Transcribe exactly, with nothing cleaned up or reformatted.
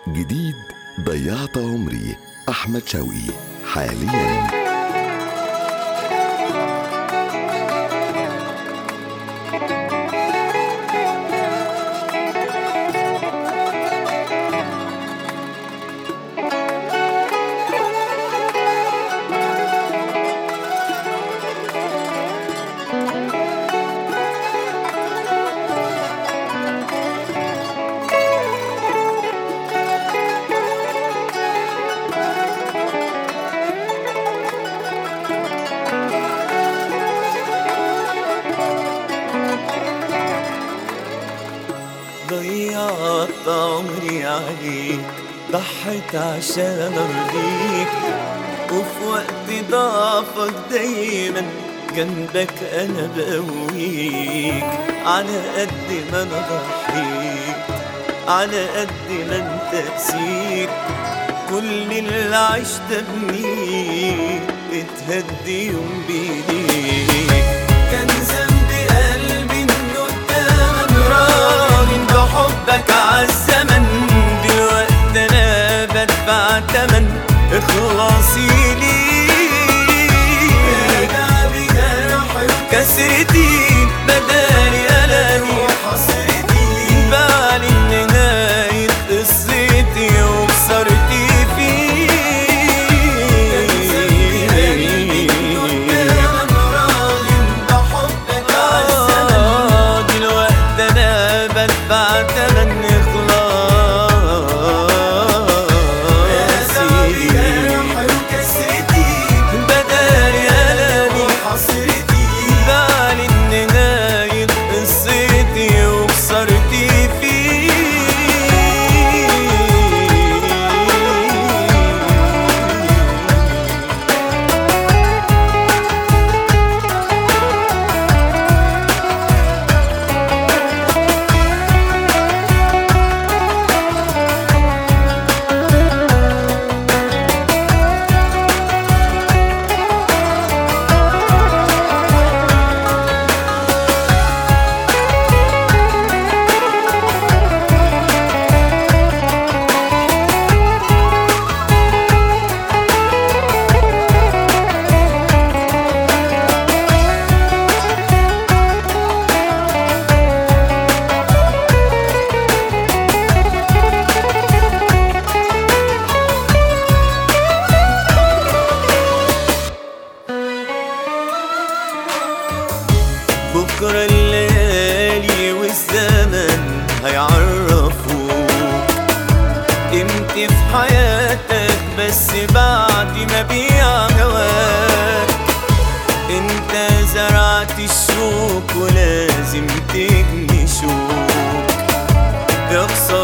جديد ضيعت عمري أحمد شوقي حالياً. ضيعت عمري عليك، ضحيت عشان ارضيك، وفي وقت ضعفك دايما جنبك انا بقويك. على قد ما انا ضحيت، على قد ما انت قسيت، كل اللي عشت ابنيك اتهدي يوم بيديك. كان ذنبي قلبي انه قدامك راهن بحبك عالزمن، دلوقتي انا بدفع تمن اخلاصي ليك. راجع بجرحي وكسرتي بدالي ألمي وحسرتي، بعلن نهاية قصتي وخسرتي فيك. كان ذنبي قلبي انه قدامك راهن بحبك عالزمن، دلوقتي انا بدفع تمن بكرة الليالي والزمن هيعرفوك قيمتي في حياتك، بس بعد ما بيع هواك. انت زرعت الشوك ولازم تجني شوك، يا خسارة